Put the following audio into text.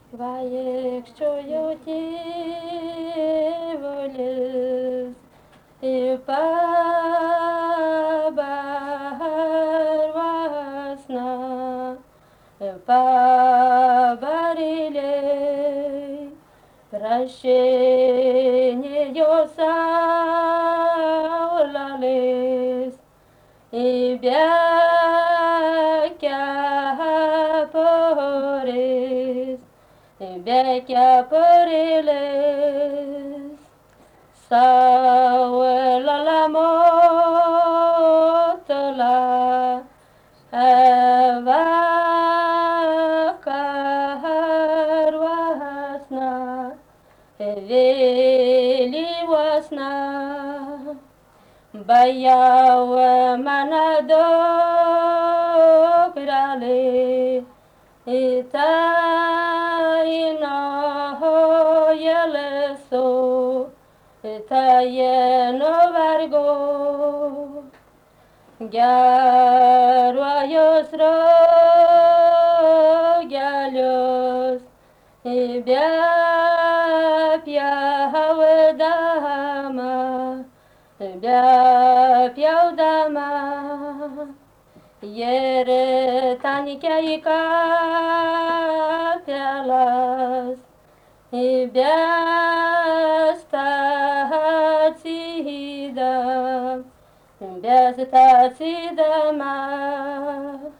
Vaikščiojo tėvulis į pabarvasną, pabarėliai prašinėjo saulės į bekeporės. Bekeporėlis saulala motala vakarvasna vėlyvasna bajau mana dukrelė Itaino jeleso, Italiano vargo, geruojos rogelius, bepjaudama, Jere tanikė į kapelas, į bestacydama.